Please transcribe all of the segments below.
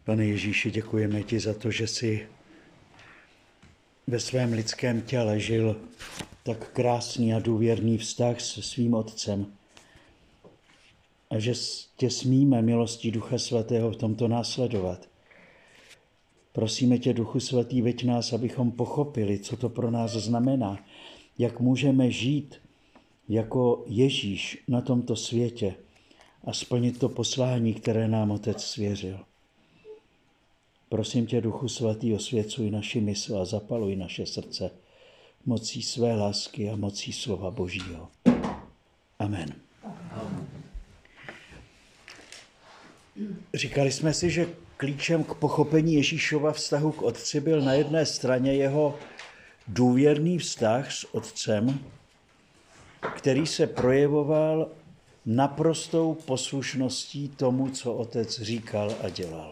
Pane Ježíši, děkujeme ti za to, že jsi ve svém lidském těle žil tak krásný a důvěrný vztah se svým Otcem a že tě smíme milostí Ducha Svatého v tomto následovat. Prosíme tě, Duchu Svatý, veď nás, abychom pochopili, co to pro nás znamená, jak můžeme žít jako Ježíš na tomto světě a splnit to poslání, které nám Otec svěřil. Prosím tě, Duchu Svatý, osvěcuj naši mysl a zapaluj naše srdce mocí své lásky a mocí slova Božího. Amen. Říkali jsme si, že klíčem k pochopení Ježíšova vztahu k Otci byl na jedné straně jeho důvěrný vztah s Otcem, který se projevoval naprostou poslušností tomu, co Otec říkal a dělal.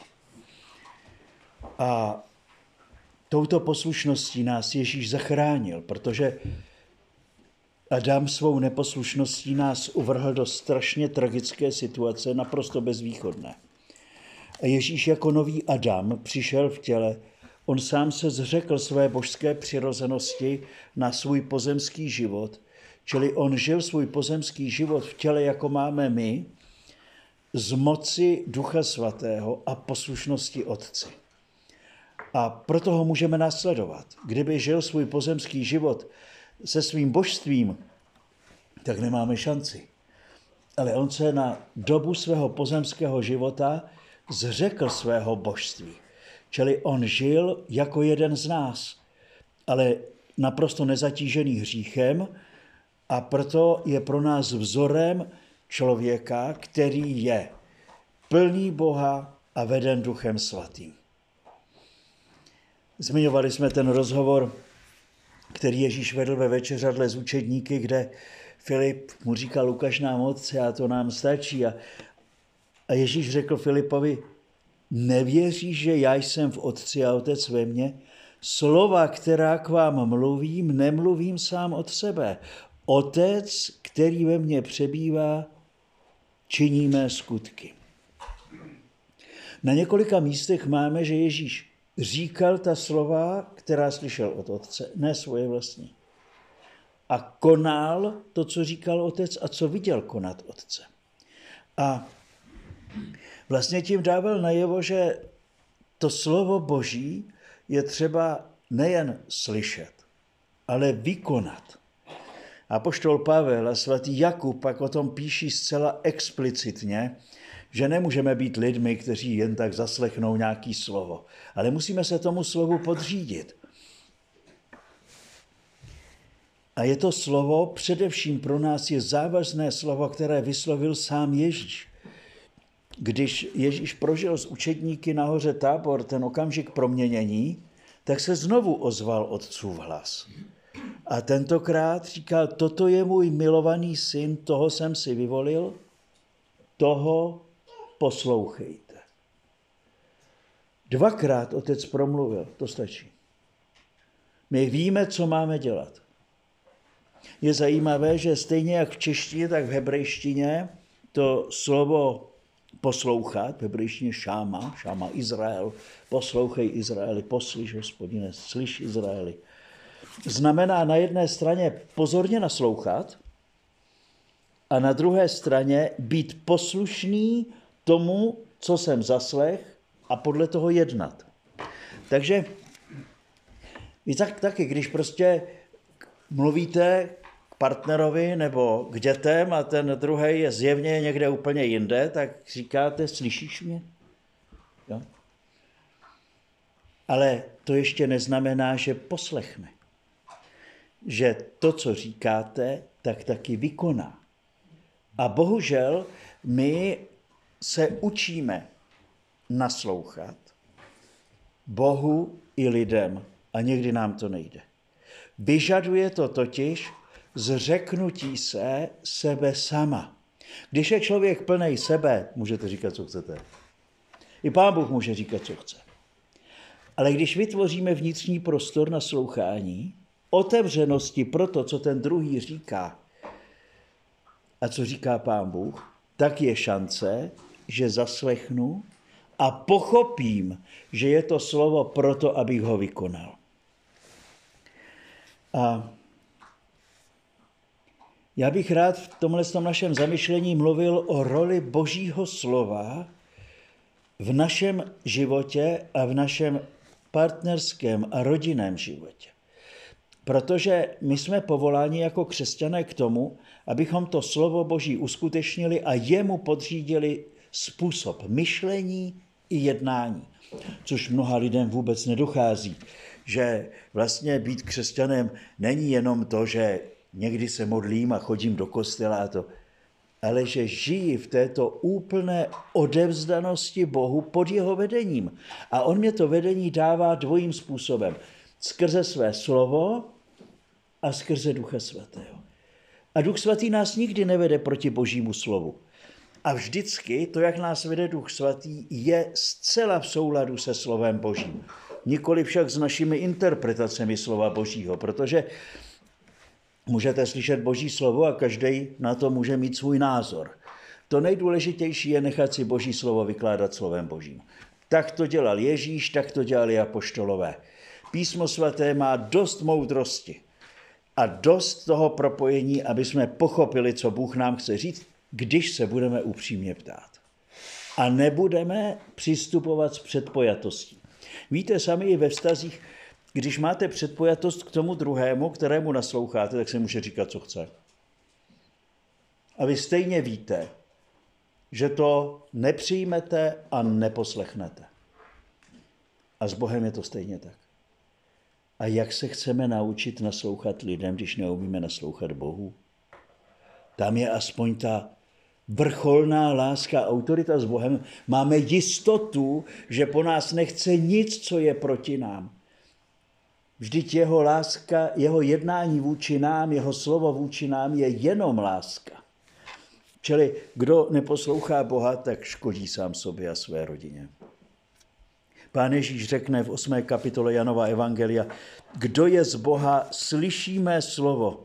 A touto poslušností nás Ježíš zachránil, protože Adam svou neposlušností nás uvrhl do strašně tragické situace, naprosto bezvýchodné. A Ježíš jako nový Adam přišel v těle, on sám se zřekl své božské přirozenosti na svůj pozemský život, čili on žil svůj pozemský život v těle, jako máme my, z moci Ducha Svatého a poslušnosti Otci. A proto ho můžeme následovat. Kdyby žil svůj pozemský život se svým božstvím, tak nemáme šanci. Ale on se na dobu svého pozemského života zřekl svého božství. Čili on žil jako jeden z nás, ale naprosto nezatížený hříchem a proto je pro nás vzorem člověka, který je plný Boha a veden Duchem Svatým. Zmiňovali jsme ten rozhovor, který Ježíš vedl ve večeřadle s učedníky, kde Filip mu říkal, ukaž nám Otce a to nám stačí. A Ježíš řekl Filipovi, nevěříš, že já jsem v Otci a Otec ve mně? Slova, která k vám mluvím, nemluvím sám od sebe. Otec, který ve mně přebývá, činí mé skutky. Na několika místech máme, že Ježíš říkal ta slova, která slyšel od Otce, ne svoje vlastní. A konal to, co říkal Otec a co viděl konat Otce. A vlastně tím dával najevo, že to slovo Boží je třeba nejen slyšet, ale vykonat. Apoštol Pavel a svatý Jakub pak o tom píší zcela explicitně, že nemůžeme být lidmi, kteří jen tak zaslechnou nějaký slovo, ale musíme se tomu slovu podřídit. A je to slovo, především pro nás je závazné slovo, které vyslovil sám Ježíš. Když Ježíš prožil s učedníky na hoře Tábor ten okamžik proměnění, tak se znovu ozval Otcův hlas. A tentokrát říkal, toto je můj milovaný syn, toho jsem si vyvolil, toho poslouchejte. Dvakrát Otec promluvil, to stačí. My víme, co máme dělat. Je zajímavé, že stejně jak v češtině, tak v hebrejštině to slovo poslouchat, v hebrejštině šáma Izrael, poslouchej Izraeli, poslyš Hospodine, slyš Izraeli, znamená na jedné straně pozorně naslouchat a na druhé straně být poslušný tomu, co jsem zaslech a podle toho jednat. Takže vy taky, když prostě mluvíte k partnerovi nebo k dětem a ten druhý je zjevně někde úplně jinde, tak říkáte, slyšíš mě? Jo? Ale to ještě neznamená, že poslechne. Že to, co říkáte, tak taky vykoná. A bohužel my se učíme naslouchat Bohu i lidem a někdy nám to nejde. Vyžaduje to totiž zřeknutí se sebe sama. Když je člověk plnej sebe, můžete říkat, co chcete. I Pán Bůh může říkat, co chce. Ale když vytvoříme vnitřní prostor naslouchání, otevřenosti pro to, co ten druhý říká a co říká Pán Bůh, tak je šance, že zaslechnu a pochopím, že je to slovo proto, abych ho vykonal. A já bych rád v tomhle našem zamyšlení mluvil o roli Božího slova v našem životě a v našem partnerském a rodinném životě. Protože my jsme povoláni jako křesťané k tomu, abychom to slovo Boží uskutečnili a jemu podřídili způsob myšlení i jednání. Což mnoha lidem vůbec nedochází. Že vlastně být křesťanem není jenom to, že někdy se modlím a chodím do kostela a to, ale že žijí v této úplné odevzdanosti Bohu pod jeho vedením. A on mě to vedení dává dvojím způsobem. Skrze své slovo a skrze Ducha Svatého. A Duch Svatý nás nikdy nevede proti Božímu slovu. A vždycky to, jak nás vede Duch Svatý, je zcela v souladu se slovem Božím. Nikoli však s našimi interpretacemi slova Božího, protože můžete slyšet Boží slovo a každý na to může mít svůj názor. To nejdůležitější je nechat si Boží slovo vykládat slovem Božím. Tak to dělal Ježíš, tak to dělali apoštolové. Písmo svaté má dost moudrosti a dost toho propojení, aby jsme pochopili, co Bůh nám chce říct, když se budeme upřímně ptát. A nebudeme přistupovat s předpojatostí. Víte, sami i ve vztazích, když máte předpojatost k tomu druhému, kterému nasloucháte, tak se může říkat, co chce. A vy stejně víte, že to nepřijmete a neposlechnete. A s Bohem je to stejně tak. A jak se chceme naučit naslouchat lidem, když neumíme naslouchat Bohu? Tam je aspoň ta vrcholná láska, autorita s Bohem. Máme jistotu, že po nás nechce nic, co je proti nám. Vždyť jeho láska, jeho jednání vůči nám, jeho slovo vůči nám je jenom láska. Čili kdo neposlouchá Boha, tak škodí sám sobě a své rodině. Pán Ježíš řekne v 8. kapitole Janova evangelia, kdo je z Boha, slyší mé slovo.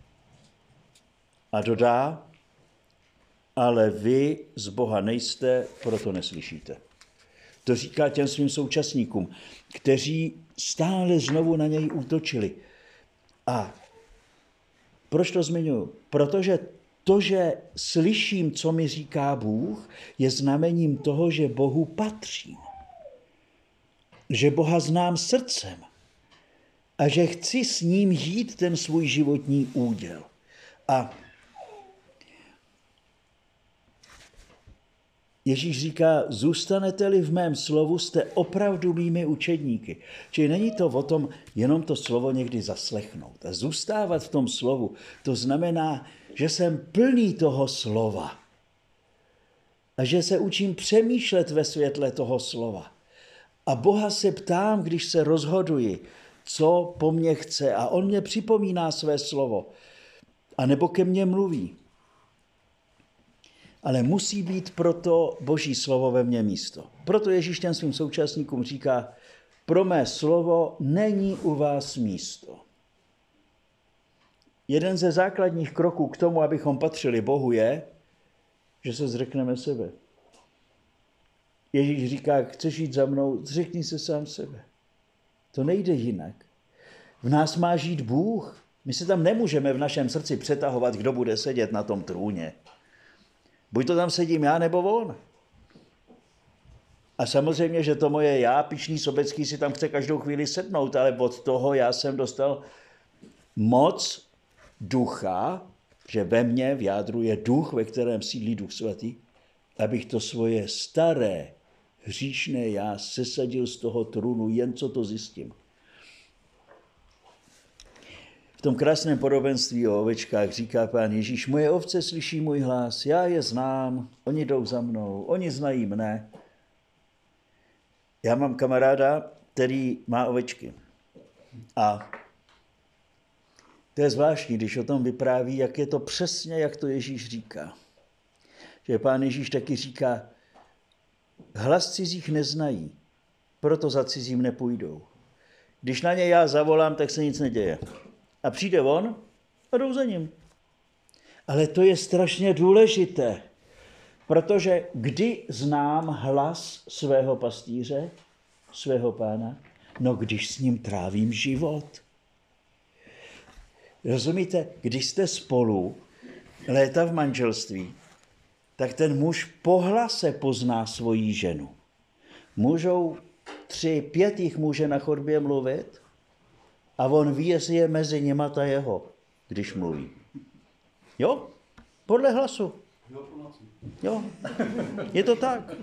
A dodá, ale vy z Boha nejste, proto neslyšíte. To říká těm svým současníkům, kteří stále znovu na něj útočili. A proč to zmiňuji? Protože to, že slyším, co mi říká Bůh, je znamením toho, že Bohu patřím. Že Boha znám srdcem. A že chci s ním žít ten svůj životní úděl. A Ježíš říká, zůstanete-li v mém slovu, jste opravdu mými učedníky. Čili není to o tom jenom to slovo někdy zaslechnout. A zůstávat v tom slovu, to znamená, že jsem plný toho slova. A že se učím přemýšlet ve světle toho slova. A Boha se ptám, když se rozhoduji, co po mně chce. A on mě připomíná své slovo. A nebo ke mně mluví. Ale musí být proto Boží slovo ve mně místo. Proto Ježíš těm svým současníkům říká, pro mé slovo není u vás místo. Jeden ze základních kroků k tomu, abychom patřili Bohu, je, že se zřekneme sebe. Ježíš říká, chceš jít za mnou, zřekni se sám sebe. To nejde jinak. V nás má žít Bůh. My se tam nemůžeme v našem srdci přetahovat, kdo bude sedět na tom trůně. Buď to tam sedím já, nebo on. A samozřejmě, že to moje já, pyšný sobecký, si tam chce každou chvíli sednout, ale od toho já jsem dostal moc ducha, že ve mně v jádru je duch, ve kterém sídlí Duch Svatý, abych to svoje staré, hříšné já sesadil z toho trůnu, jen co to zjistím. V tom krásném podobenství o ovečkách říká Pán Ježíš, moje ovce slyší můj hlas, já je znám, oni jdou za mnou, oni znají mne. Já mám kamaráda, který má ovečky. A to je zvláštní, když o tom vypráví, jak je to přesně, jak to Ježíš říká. Že Pán Ježíš taky říká, hlas cizích neznají, proto za cizím nepůjdou. Když na ně já zavolám, tak se nic neděje. A přijde on a jdou za ním. Ale to je strašně důležité. Protože kdy znám hlas svého pastýře, svého pána? No, když s ním trávím život. Rozumíte, když jste spolu léta v manželství, tak ten muž po hlase pozná svoji ženu. Můžou 3, 5 jich může na chodbě mluvit a on ví, jestli je mezi nima ta jeho, když mluví. Jo? Podle hlasu. Jo, je to tak.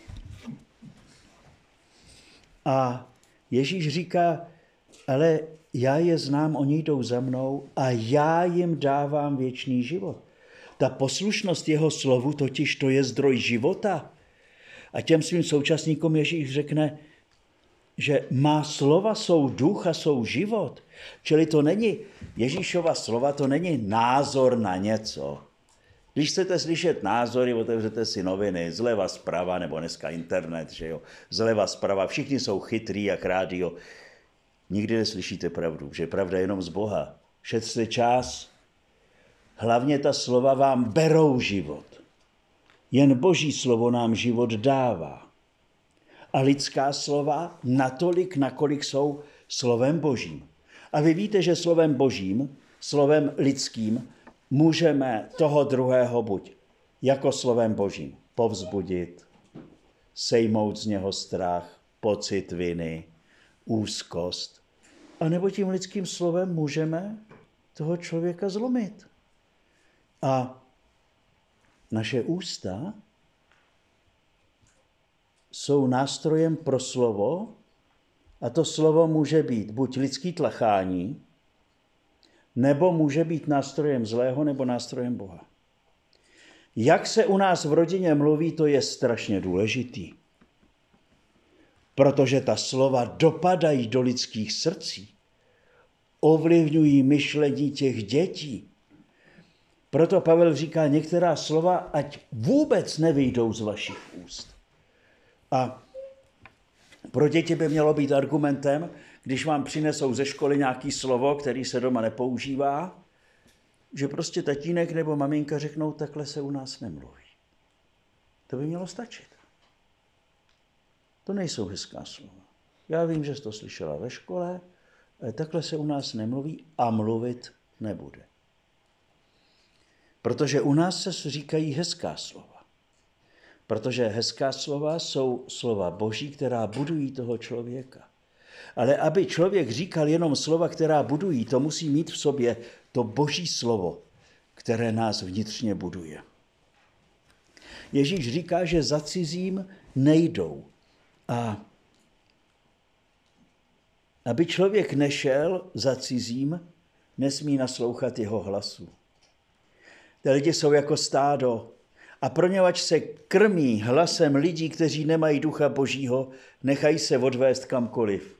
A Ježíš říká, ale já je znám, oni jdou za mnou a já jim dávám věčný život. Ta poslušnost jeho slovu totiž to je zdroj života. A těm svým současníkům Ježíš řekne, že má slova jsou duch a jsou život. Čili to není, Ježíšova slova to není názor na něco. Když chcete slyšet názory, otevřete si noviny, zleva zprava, nebo dneska internet, že jo, zleva zprava, všichni jsou chytrý jak rádio. Nikdy neslyšíte pravdu, že pravda je jenom z Boha. Šetřte čas, hlavně ta slova vám berou život. Jen Boží slovo nám život dává. A lidská slova natolik, nakolik jsou slovem Božím. A vy víte, že slovem Božím, slovem lidským, můžeme toho druhého buď jako slovem Božím povzbudit, sejmout z něho strach, pocit viny, úzkost. A nebo tím lidským slovem můžeme toho člověka zlomit. A naše ústa jsou nástrojem pro slovo a to slovo může být buď lidský tlachání, nebo může být nástrojem zlého nebo nástrojem Boha. Jak se u nás v rodině mluví, to je strašně důležitý. Protože ta slova dopadají do lidských srdcí, ovlivňují myšlení těch dětí. Proto Pavel říká, některá slova, ať vůbec nevyjdou z vašich úst. A pro děti by mělo být argumentem, když vám přinesou ze školy nějaký slovo, který se doma nepoužívá, že prostě tatínek nebo maminka řeknou, takhle se u nás nemluví. To by mělo stačit. To nejsou hezká slova. Já vím, že jsi to slyšela ve škole, ale takhle se u nás nemluví a mluvit nebude. Protože u nás se říkají hezká slova. Protože hezká slova jsou slova Boží, která budují toho člověka. Ale aby člověk říkal jenom slova, která budují, to musí mít v sobě to Boží slovo, které nás vnitřně buduje. Ježíš říká, že za cizím nejdou. A aby člověk nešel za cizím, nesmí naslouchat jeho hlasu. Ty lidi jsou jako stádo a poněvadž se krmí hlasem lidí, kteří nemají ducha Božího, nechají se odvést kamkoliv.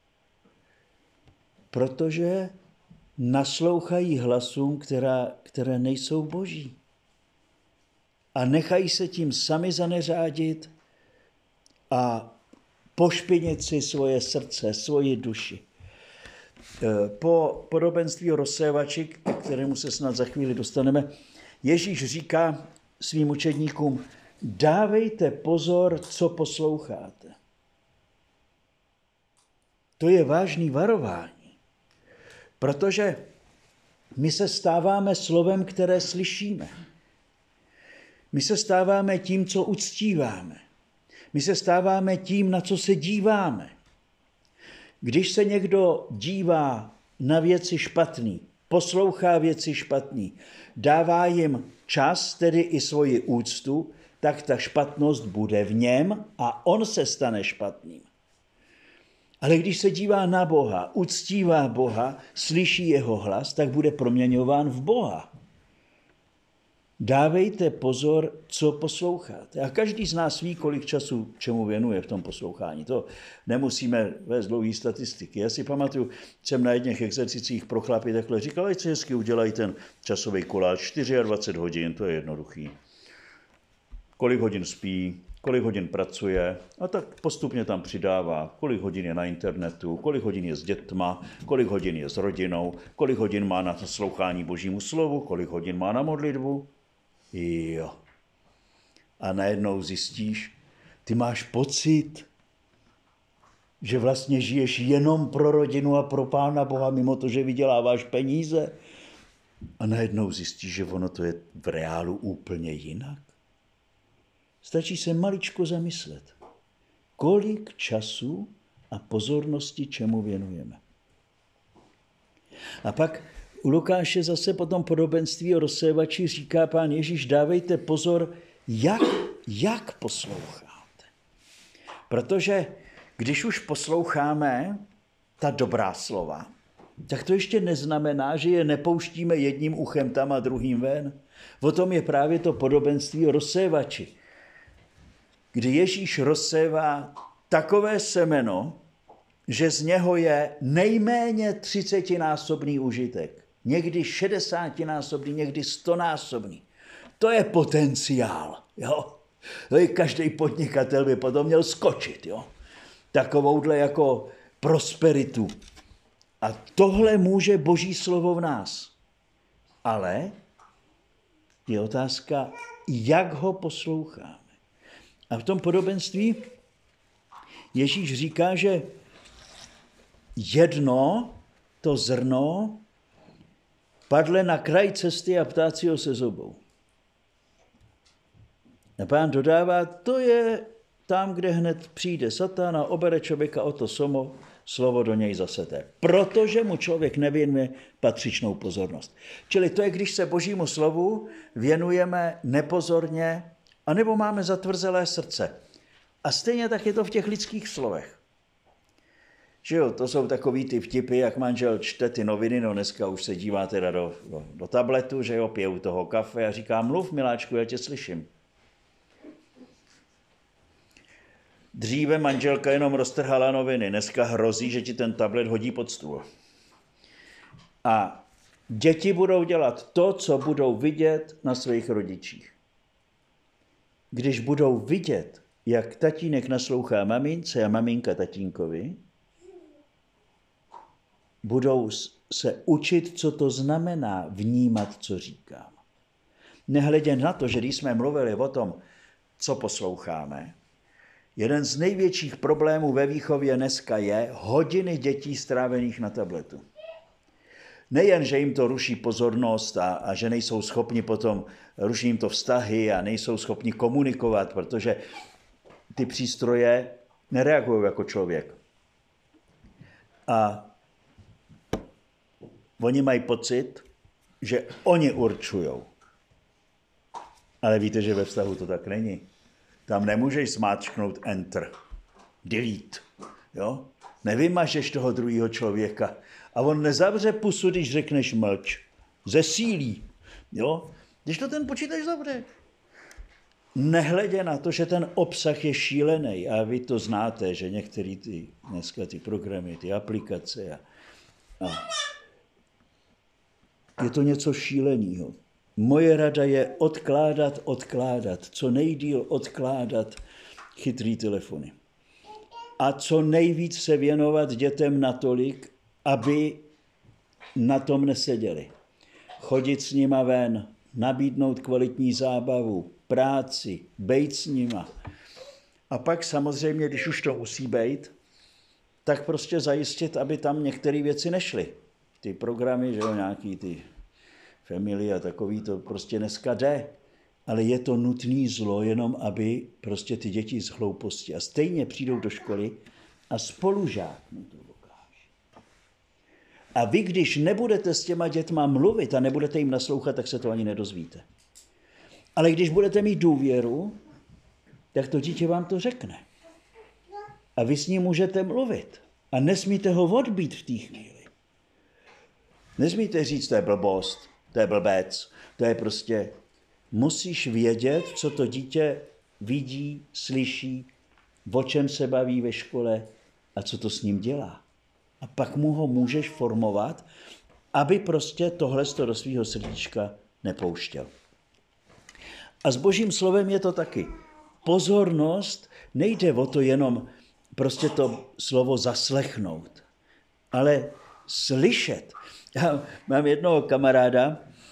Protože naslouchají hlasům, které nejsou Boží. A nechají se tím sami zaneřádit a pošpinit si svoje srdce, svoji duši. Po podobenství o rozsévači, k kterému se snad za chvíli dostaneme, Ježíš říká svým učedníkům, dávejte pozor, co posloucháte. To je vážný varování, protože my se stáváme slovem, které slyšíme. My se stáváme tím, co uctíváme. My se stáváme tím, na co se díváme. Když se někdo dívá na věci špatný, poslouchá věci špatný, dává jim čas, tedy i svoji úctu, tak ta špatnost bude v něm a on se stane špatným. Ale když se dívá na Boha, uctívá Boha, slyší jeho hlas, tak bude proměňován v Boha. Dávejte pozor, co posloucháte. A každý z nás ví, kolik času čemu věnuje v tom poslouchání. To nemusíme vést dlouhý statistiky. Já si pamatuju, jsem na jedných exercicích pro chlapy takhle říkal, ať si hezky udělají ten časový koláč, 24 hodin, to je jednoduchý. Kolik hodin spí, kolik hodin pracuje a tak postupně tam přidává, kolik hodin je na internetu, kolik hodin je s dětma, kolik hodin je s rodinou, kolik hodin má na naslouchání Božímu slovu, kolik hodin má na modlitbu. Jo. a najednou zjistíš, ty máš pocit, že vlastně žiješ jenom pro rodinu a pro Pána Boha, mimo to, že vyděláváš peníze. A najednou zjistíš, že ono to je v reálu úplně jinak. Stačí se maličko zamyslet, kolik času a pozornosti čemu věnujeme. A pak u Lukáše zase po tom podobenství o rozsévači říká Pán Ježíš, dávejte pozor, jak posloucháte. Protože když už posloucháme ta dobrá slova, tak to ještě neznamená, že je nepouštíme jedním uchem tam a druhým ven. O tom je právě to podobenství o rozsévači, kdy Ježíš rozsévá takové semeno, že z něho je nejméně 30násobný užitek. Někdy 60násobný, někdy 100násobný. To je potenciál. Jo? Každý podnikatel by potom měl skočit. Jo? Takovouhle jako prosperitu. A tohle může Boží slovo v nás. Ale je otázka, jak ho posloucháme. A v tom podobenství Ježíš říká, že jedno to zrno padle na kraj cesty a ptáci ho sezobou. A Pán dodává, to je tam, kde hned přijde Satan a obere člověka o to slovo do něj zaseté. Protože mu člověk nevěnuje patřičnou pozornost. Čili to je, když se Božímu slovu věnujeme nepozorně, anebo máme zatvrzelé srdce. A stejně tak je to v těch lidských slovech. Že jo, to jsou takový ty vtipy, jak manžel čte ty noviny, no dneska už se dívá teda do tabletu, že jo, pije u toho kafe a říká, mluv, miláčku, já tě slyším. Dříve manželka jenom roztrhala noviny, dneska hrozí, že ti ten tablet hodí pod stůl. A děti budou dělat to, co budou vidět na svých rodičích. Když budou vidět, jak tatínek naslouchá mamince a maminka tatínkovi, budou se učit, co to znamená vnímat, co říkám. Nehledě na to, že když jsme mluvili o tom, co posloucháme, jeden z největších problémů ve výchově dneska je hodiny dětí strávených na tabletu. Nejen, že jim to ruší pozornost a že nejsou schopni potom, ruší jim to vztahy a nejsou schopni komunikovat, protože ty přístroje nereagují jako člověk. A oni mají pocit, že oni určujou. Ale víte, že ve vztahu to tak není. Tam nemůžeš zmáčknout enter, delete, jo? Nevymažeš toho druhého člověka. A on nezavře pusu, když řekneš mlč. Zesílí, jo? Když to ten počítač zavře. Nehledě na to, že ten obsah je šílený. A vy to znáte, že některé dneska ty programy, ty aplikace a je to něco šíleného. Moje rada je odkládat, co nejdýl odkládat chytrý telefony. A co nejvíc se věnovat dětem natolik, aby na tom neseděli. Chodit s nima ven, nabídnout kvalitní zábavu, práci, bejt s nima. A pak samozřejmě, když už to musí bejt, tak prostě zajistit, aby tam některé věci nešly. Ty programy, že jo, nějaký ty Family a takový, to prostě dneska jde. Ale je to nutný zlo, jenom aby prostě ty děti z hlouposti. A stejně přijdou do školy a spolužák mu to dokáže. A vy, když nebudete s těma dětma mluvit a nebudete jim naslouchat, tak se to ani nedozvíte. Ale když budete mít důvěru, tak to dítě vám to řekne. A vy s ním můžete mluvit. A nesmíte ho odbít v té chvíli. Nesmíte říct, to je blbost, to je blbec, to je prostě... Musíš vědět, co to dítě vidí, slyší, o čem se baví ve škole a co to s ním dělá. A pak mu ho můžeš formovat, aby prostě tohle do svého srdíčka nepouštěl. A s Božím slovem je to taky. Pozornost, nejde o to jenom prostě to slovo zaslechnout, ale slyšet. Já mám jednoho kamaráda,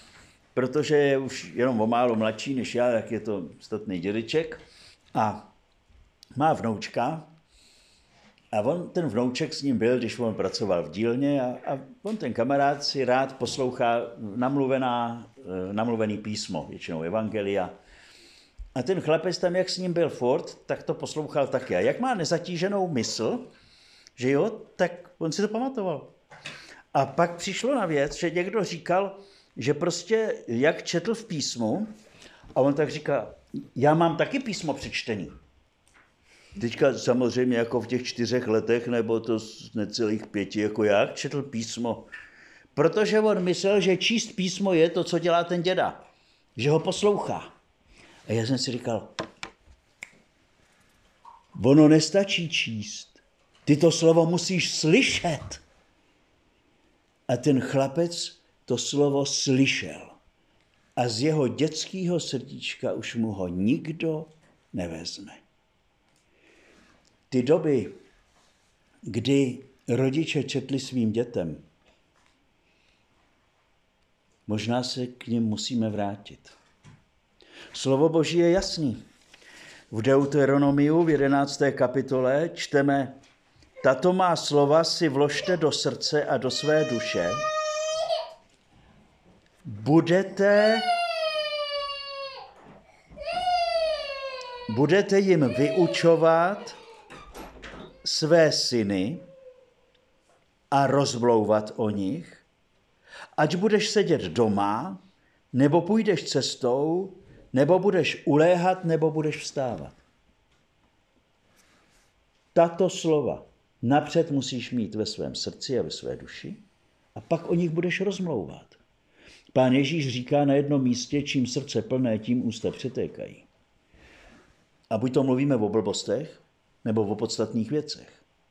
protože je už jenom o málo mladší než já, jak je to statný dědeček a má vnoučka a ten vnouček s ním byl, když on pracoval v dílně a on ten kamarád si rád poslouchá namluvený písmo, většinou evangelia. A ten chlapec tam, jak s ním byl furt, tak to poslouchal taky. A jak má nezatíženou mysl, že jo, tak on si to pamatoval. A pak přišlo na věc, že někdo říkal, že prostě jak četl v písmu, a on tak říká, já mám taky písmo přečtený. Teďka samozřejmě jako v těch 4 letech, nebo to necelých 5, jako jak četl písmo. Protože on myslel, že číst písmo je to, co dělá ten děda. Že ho poslouchá. A já jsem si říkal, ono nestačí číst. Ty to slovo musíš slyšet. A ten chlapec to slovo slyšel. A z jeho dětského srdíčka už mu ho nikdo nevezme. Ty doby, kdy rodiče četli svým dětem, možná se k nim musíme vrátit. Slovo Boží je jasný. V Deuteronomiu v 11. kapitole čteme: tato má slova si vložte do srdce a do své duše. Budete jim vyučovat své syny a rozmlouvat o nich, ať budeš sedět doma, nebo půjdeš cestou, nebo budeš uléhat, nebo budeš vstávat. Tato slova napřed musíš mít ve svém srdci a ve své duši a pak o nich budeš rozmlouvat. Pán Ježíš říká na jednom místě, čím srdce plné, tím ústa přetékají. A buď to mluvíme o blbostech, nebo o podstatných věcech.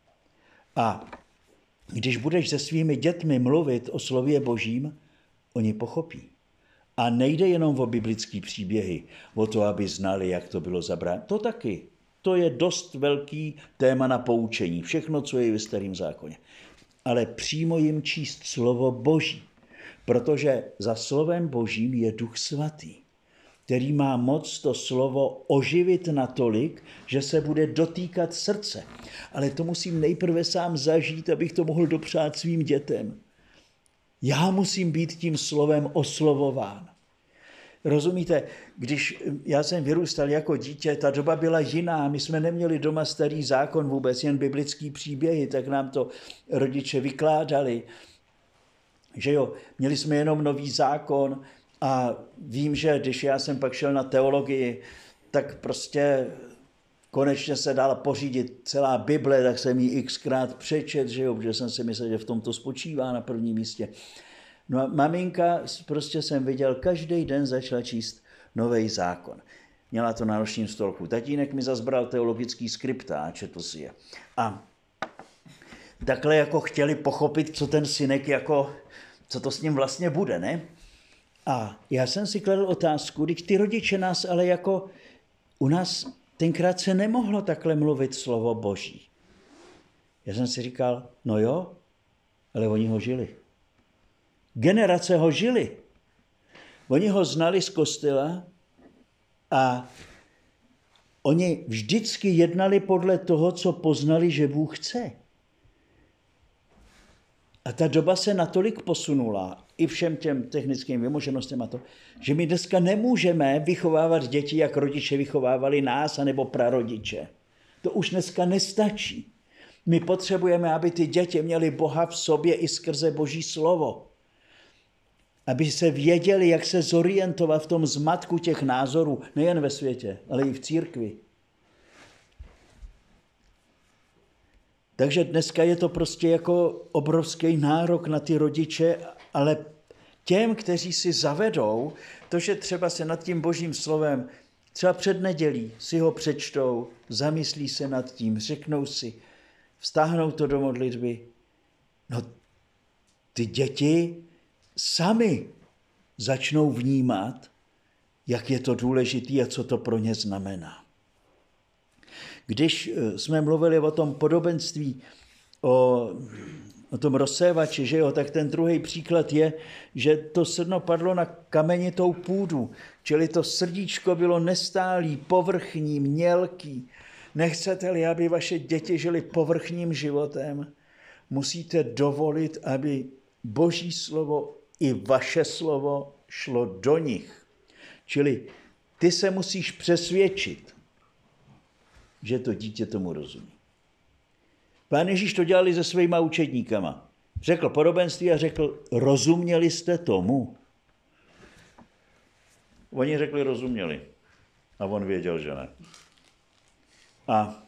A když budeš se svými dětmi mluvit o slově Božím, oni pochopí. A nejde jenom o biblické příběhy, o to, aby znali, jak to bylo zabráno. To taky. To je dost velký téma na poučení. Všechno, co je ve Starém zákoně. Ale přímo jim číst slovo Boží. Protože za slovem Božím je Duch Svatý, který má moc to slovo oživit natolik, že se bude dotýkat srdce. Ale to musím nejprve sám zažít, abych to mohl dopřát svým dětem. Já musím být tím slovem oslovován. Rozumíte, když já jsem vyrůstal jako dítě, ta doba byla jiná, my jsme neměli doma Starý zákon vůbec, jen biblický příběhy, tak nám to rodiče vykládali. Že jo, měli jsme jenom Nový zákon a vím, že když já jsem pak šel na teologii, tak prostě konečně se dala pořídit celá Bible, tak jsem ji xkrát přečet, že jo, protože jsem si myslel, že v tom to spočívá na prvním místě. No a maminka, prostě jsem viděl, každý den začala číst Nový zákon. Měla to na nočním stolku. Tatínek mi zazbral teologický skripta a četl si je. A takhle jako chtěli pochopit, co ten synek jako, co to s ním vlastně bude, ne? A já jsem si kladl otázku, když ty rodiče nás ale jako, u nás tenkrát se nemohlo takhle mluvit slovo Boží. Já jsem si říkal, no jo, ale oni ho žili. Generace ho žili. Oni ho znali z kostela a oni vždycky jednali podle toho, co poznali, že Bůh chce. A ta doba se natolik posunula, i všem těm technickým vymoženostem a to, že my dneska nemůžeme vychovávat děti, jak rodiče vychovávali nás, anebo prarodiče. To už dneska nestačí. My potřebujeme, aby ty děti měly Boha v sobě i skrze Boží slovo. Aby se věděli, jak se zorientovat v tom zmatku těch názorů, nejen ve světě, ale i v církvi. Takže dneska je to prostě jako obrovský nárok na ty rodiče, ale těm, kteří si zavedou, to, že třeba se nad tím Božím slovem, třeba před nedělí si ho přečtou, zamyslí se nad tím, řeknou si, vztáhnou to do modlitby. No, ty děti sami začnou vnímat, jak je to důležitý a co to pro ně znamená. Když jsme mluvili o tom podobenství o o tom rozsévači, že jo, tak ten druhý příklad je, že to srno padlo na kamenitou půdu, čili to srdíčko bylo nestálý, povrchní, mělký. Nechcete-li, aby vaše děti žili povrchním životem, musíte dovolit, aby Boží slovo i vaše slovo šlo do nich. Čili ty se musíš přesvědčit, že to dítě tomu rozumí. Pán Ježíš to dělali se svýma učedníkama. Řekl podobenství a řekl, rozuměli jste tomu? Oni řekli, rozuměli. A on věděl, že ne. A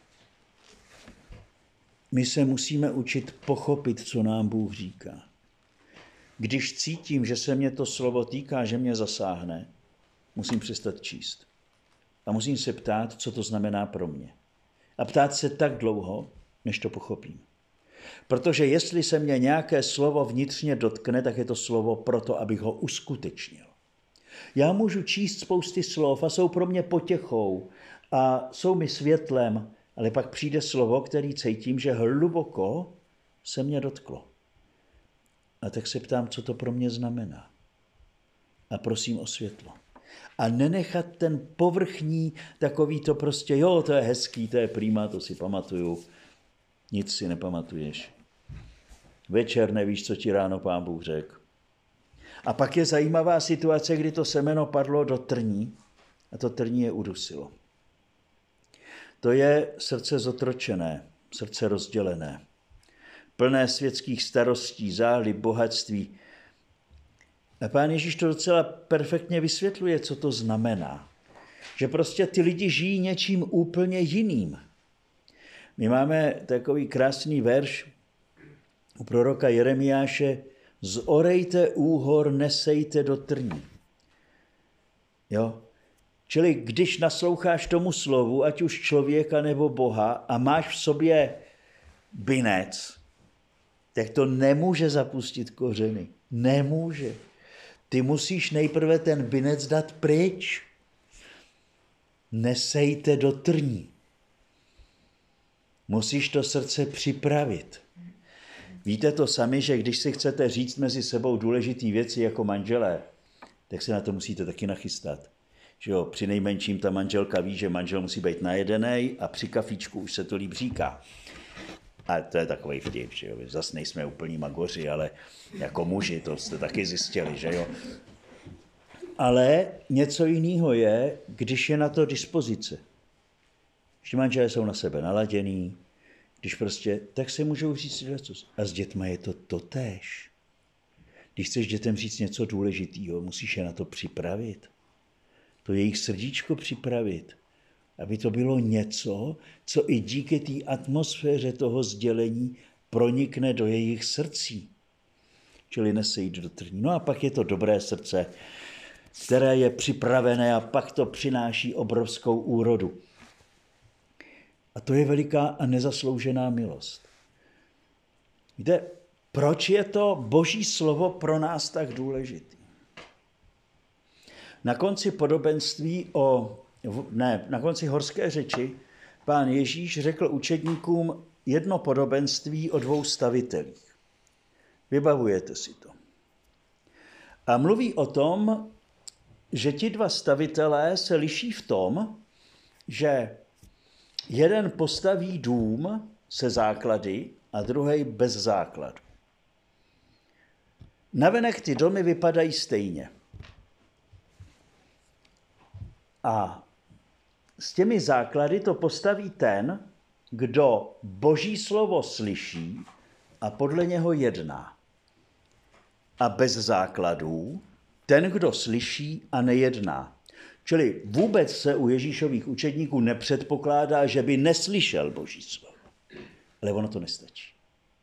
my se musíme učit pochopit, co nám Bůh říká. Když cítím, že se mě to slovo týká, že mě zasáhne, musím přestat číst. A musím se ptát, co to znamená pro mě. A ptát se tak dlouho, než to pochopím. Protože jestli se mě nějaké slovo vnitřně dotkne, tak je to slovo proto, abych ho uskutečnil. Já můžu číst spousty slov a jsou pro mě potěchou a jsou mi světlem, ale pak přijde slovo, který cítím, že hluboko se mě dotklo. A tak se ptám, co to pro mě znamená. A prosím o světlo. A nenechat ten povrchní, takový to prostě, jo, to je hezký, to je prima, to si pamatuju. Nic si nepamatuješ. Večer nevíš, co ti ráno Pán Bůh řekl. A pak je zajímavá situace, kdy to semeno padlo do trní a to trní je udusilo. To je srdce zotročené, srdce rozdělené, plné světských starostí, záhlib, bohatství. A Pán Ježíš to docela perfektně vysvětluje, co to znamená. Že prostě ty lidi žijí něčím úplně jiným. My máme takový krásný verš u proroka Jeremiáše, zorejte úhor, nesejte do trní. Jo? Čili když nasloucháš tomu slovu, ať už člověka nebo Boha, a máš v sobě binec, tak to nemůže zapustit kořeny. Nemůže. Ty musíš nejprve ten binec dát pryč. Nesejte do trní. Musíš to srdce připravit. Víte to sami, že když si chcete říct mezi sebou důležité věci jako manželé, tak se na to musíte taky nachystat. Že jo, při nejmenším ta manželka ví, že manžel musí být najedenej a při kafíčku už se to líp říká. A to je takovej vtip, že jo, zase nejsme úplní magoři, ale jako muži, to jste taky zjistili, že jo. Ale něco jiného je, když je na to dispozice. Když manželé jsou na sebe naladěný, když prostě, tak se můžou říct něco. A s dětma je to totéž. Když chceš dětem říct něco důležitého, musíš je na to připravit. To jejich srdíčko připravit. Aby to bylo něco, co i díky té atmosféře toho sdělení pronikne do jejich srdcí. Čili nesejít do trní. No a pak je to dobré srdce, které je připravené a pak to přináší obrovskou úrodu. A to je veliká a nezasloužená milost. Víte, proč je to Boží slovo pro nás tak důležité? Na konci podobenství na konci horské řeči Pán Ježíš řekl učedníkům jedno podobenství o 2 stavitelích. Vybavujete si to. A mluví o tom, že ti 2 stavitelé se liší v tom, že jeden postaví dům se základy a druhý bez základu. Navenek ty domy vypadají stejně. A s těmi základy to postaví ten, kdo Boží slovo slyší a podle něho jedná. A bez základů ten, kdo slyší a nejedná. Čili vůbec se u Ježíšových učedníků nepředpokládá, že by neslyšel Boží slovo. Ale ono to nestačí.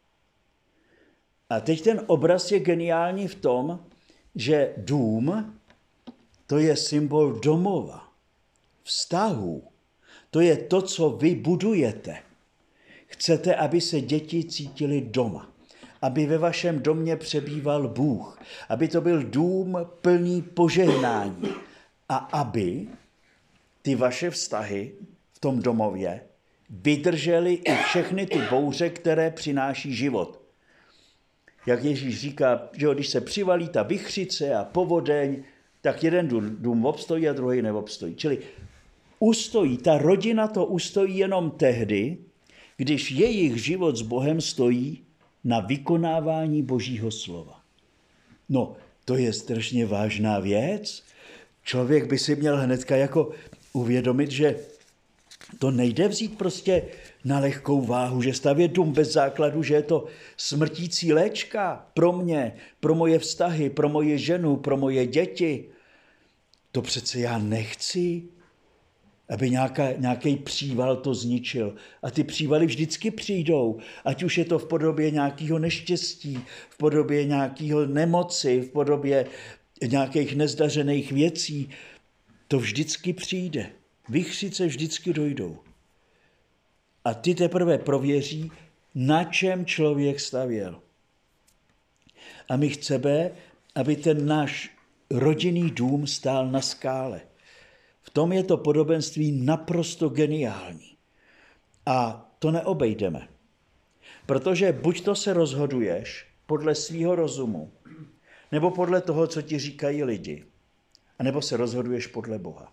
A teď ten obraz je geniální v tom, že dům, to je symbol domova, vztahů. To je to, co vy budujete. Chcete, aby se děti cítili doma. Aby ve vašem domě přebýval Bůh. Aby to byl dům plný požehnání. A aby ty vaše vztahy v tom domově vydržely i všechny ty bouře, které přináší život. Jak Ježíš říká, že když se přivalí ta vichřice a povodeň, tak jeden dům obstojí a druhý neobstojí. Čili ustojí, ta rodina to ustojí jenom tehdy, když jejich život s Bohem stojí na vykonávání Božího slova. No, to je strašně vážná věc. Člověk by si měl hnedka jako uvědomit, že to nejde vzít prostě na lehkou váhu, že stavět dům bez základu, že je to smrtící léčka pro mě, pro moje vztahy, pro moje ženu, pro moje děti. To přece já nechci, aby nějaký příval to zničil. A ty přívaly vždycky přijdou, ať už je to v podobě nějakého neštěstí, v podobě nějakého nemoci, v podobě nějakých nezdařených věcí. To vždycky přijde. Vichřice vždycky dojdou. A ty teprve prověří, na čem člověk stavěl. A my chceme, aby ten náš rodinný dům stál na skále. V tom je to podobenství naprosto geniální. A to neobejdeme. Protože buď to se rozhoduješ podle svýho rozumu, nebo podle toho, co ti říkají lidi, anebo se rozhoduješ podle Boha.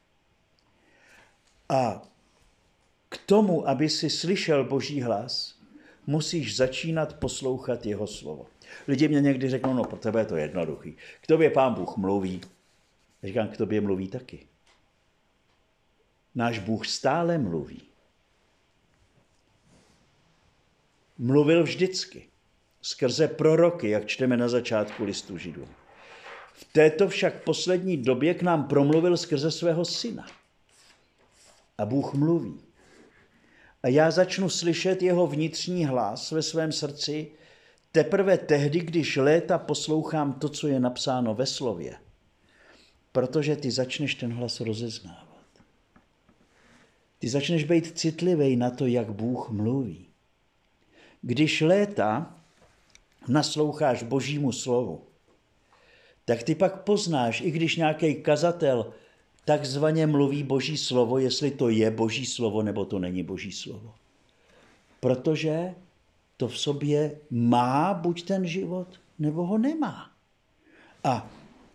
A k tomu, aby si slyšel Boží hlas, musíš začínat poslouchat jeho slovo. Lidi mě někdy řeknou, no pro tebe je to jednoduchý. K tobě Pán Bůh mluví. Já říkám, k tobě mluví taky. Náš Bůh stále mluví. Mluvil vždycky. Skrze proroky, jak čteme na začátku listu Židům. V této však poslední době k nám promluvil skrze svého syna. A Bůh mluví. A já začnu slyšet jeho vnitřní hlas ve svém srdci teprve tehdy, když léta poslouchám to, co je napsáno ve slově. Protože ty začneš ten hlas rozeznávat. Ty začneš být citlivý na to, jak Bůh mluví. Když léta nasloucháš Božímu slovu, tak ty pak poznáš, i když nějaký kazatel takzvaně mluví Boží slovo, jestli to je Boží slovo, nebo to není Boží slovo. Protože to v sobě má buď ten život, nebo ho nemá. A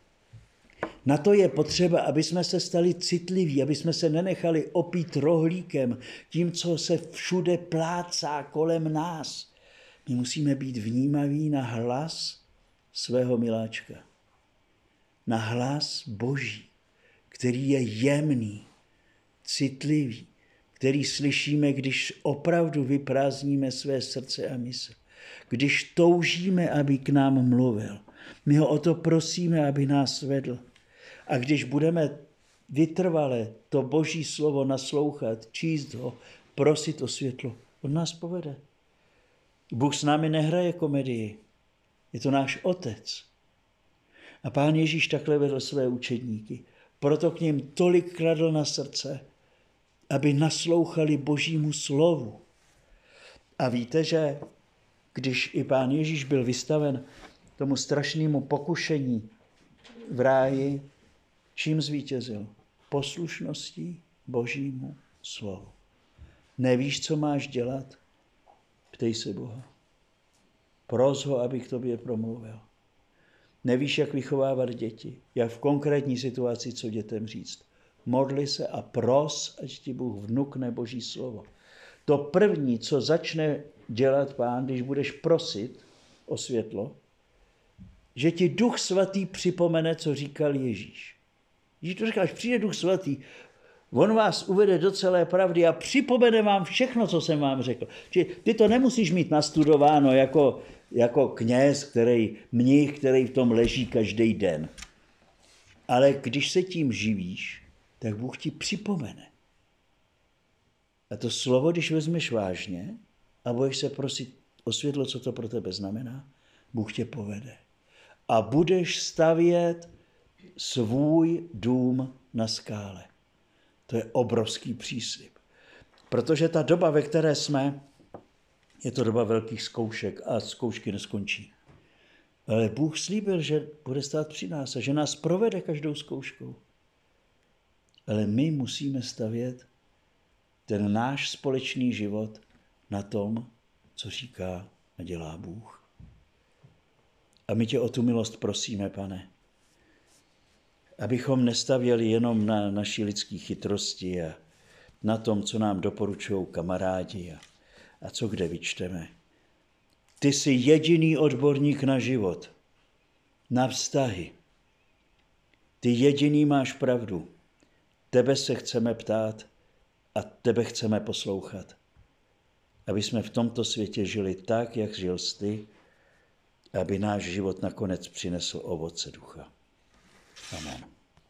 na to je potřeba, aby jsme se stali citliví, aby jsme se nenechali opít rohlíkem tím, co se všude plácá kolem nás. My musíme být vnímaví na hlas svého miláčka. Na hlas Boží, který je jemný, citlivý, který slyšíme, když opravdu vyprázdníme své srdce a mysl. Když toužíme, aby k nám mluvil. My ho o to prosíme, aby nás vedl. A když budeme vytrvale to Boží slovo naslouchat, číst ho, prosit o světlo, on nás povede. Bůh s námi nehraje komedii. Je to náš otec. A Pán Ježíš takhle vedl své učedníky. Proto k nim tolik kladl na srdce, aby naslouchali Božímu slovu. A víte, že když i Pán Ježíš byl vystaven tomu strašnému pokušení v ráji, čím zvítězil? Poslušností Božímu slovu. Nevíš, co máš dělat? Ptej se Boha. Pros ho, aby k tobě promluvil. Nevíš, jak vychovávat děti, jak v konkrétní situaci, co dětem říct. Modli se a pros, ať ti Bůh vnukne Boží slovo. To první, co začne dělat Pán, když budeš prosit o světlo, že ti Duch Svatý připomene, co říkal Ježíš. Ježíš to říkal, až přijde Duch Svatý, on vás uvede do celé pravdy a připomene vám všechno, co jsem vám řekl. Čili ty to nemusíš mít nastudováno jako kněz, mnich, který v tom leží každý den. Ale když se tím živíš, tak Bůh ti připomene. A to slovo, když vezmeš vážně a budeš se prosit o světlo, co to pro tebe znamená, Bůh tě povede. A budeš stavět svůj dům na skále. To je obrovský příslib. Protože ta doba, ve které jsme, je to doba velkých zkoušek a zkoušky neskončí. Ale Bůh slíbil, že bude stát při nás a že nás provede každou zkouškou. Ale my musíme stavět ten náš společný život na tom, co říká a dělá Bůh. A my tě o tu milost prosíme, Pane. Abychom nestavěli jenom na naší lidské chytrosti a na tom, co nám doporučují kamarádi a co kde vyčteme. Ty jsi jediný odborník na život, na vztahy. Ty jediný máš pravdu. Tebe se chceme ptát a tebe chceme poslouchat. Aby jsme v tomto světě žili tak, jak žil jsi ty, aby náš život nakonec přinesl ovoce ducha. Amen.